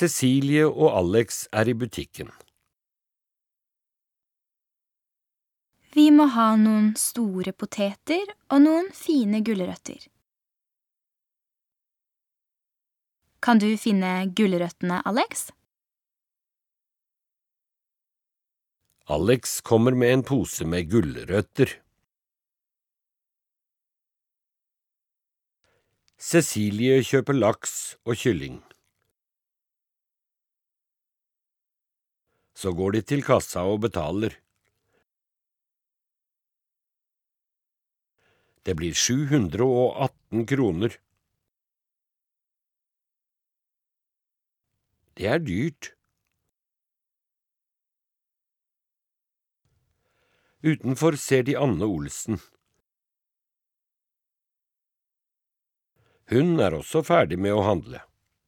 Cecilie og Alex er i butikken. Vi må ha noen store poteter og noen fine gulrøtter. Kan du finne gulrøttene, Alex? Alex kommer med en pose med gulrøtter. Cecilie kjøper laks og kylling. Så går de til kassa og betaler. Det blir 718 kroner. Det er dyrt. Utenfor ser de Anne Olsen. Hun er også ferdig med å handle.